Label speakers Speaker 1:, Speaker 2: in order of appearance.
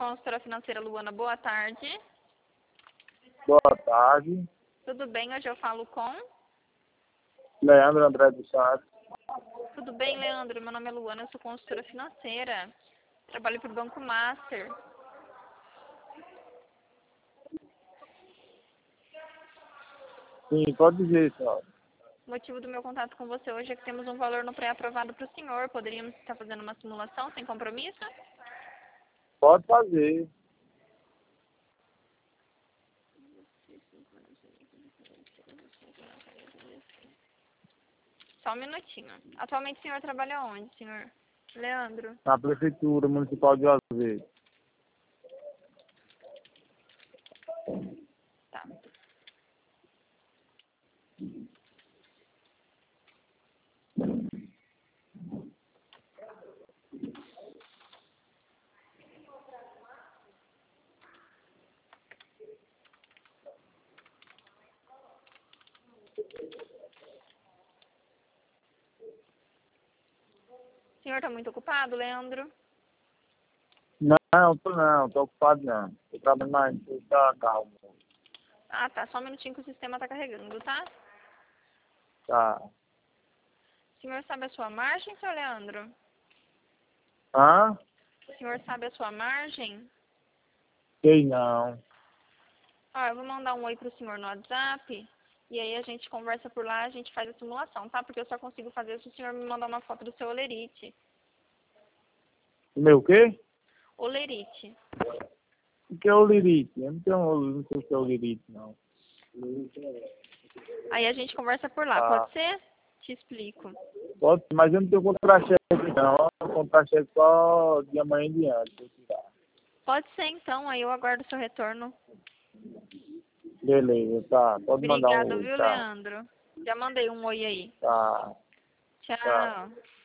Speaker 1: consultora financeira Luana, boa tarde.
Speaker 2: Boa tarde.
Speaker 1: Tudo bem? Hoje eu falo com...
Speaker 2: Leandro André dos Santos.
Speaker 1: Tudo bem, Leandro? Meu nome é Luana, eu sou consultora financeira. Trabalho para o Banco Master.
Speaker 2: Sim, pode dizer, senhora.
Speaker 1: O motivo do meu contato com você hoje é que temos um valor no pré-aprovado para o senhor. Poderíamos estar fazendo uma simulação sem compromisso?
Speaker 2: Pode fazer.
Speaker 1: Só um minutinho. Atualmente o senhor trabalha onde, senhor Leandro?
Speaker 2: Na Prefeitura Municipal de Juazeiro.
Speaker 1: Tá. O senhor está muito ocupado, Leandro?
Speaker 2: Não, tô ocupado não. Tô trabalhando na empresa, calma.
Speaker 1: Ah, tá. Só um minutinho que o sistema está carregando, tá?
Speaker 2: Tá.
Speaker 1: O senhor sabe a sua margem, senhor Leandro?
Speaker 2: Hã?
Speaker 1: O senhor sabe a sua margem?
Speaker 2: Sei não.
Speaker 1: Eu vou mandar um oi pro senhor no WhatsApp. E aí a gente conversa por lá, a gente faz a simulação, tá? Porque eu só consigo fazer se o senhor me mandar uma foto do seu olerite.
Speaker 2: O meu quê?
Speaker 1: Olerite.
Speaker 2: O que é o lirite? Eu não sei o que é o lirite, não.
Speaker 1: Aí a gente conversa por lá, pode ser? Te explico.
Speaker 2: Pode, mas eu não tenho contra-cheque, não. Eu contra-cheque só de amanhã em diante. Se eu tirar.
Speaker 1: Pode ser então, aí eu aguardo o seu retorno.
Speaker 2: Beleza, tá. Pode mandar um
Speaker 1: Obrigada,
Speaker 2: oi,
Speaker 1: viu,
Speaker 2: tá?
Speaker 1: Leandro? Já mandei um oi aí.
Speaker 2: Tá. Tá.
Speaker 1: Tchau.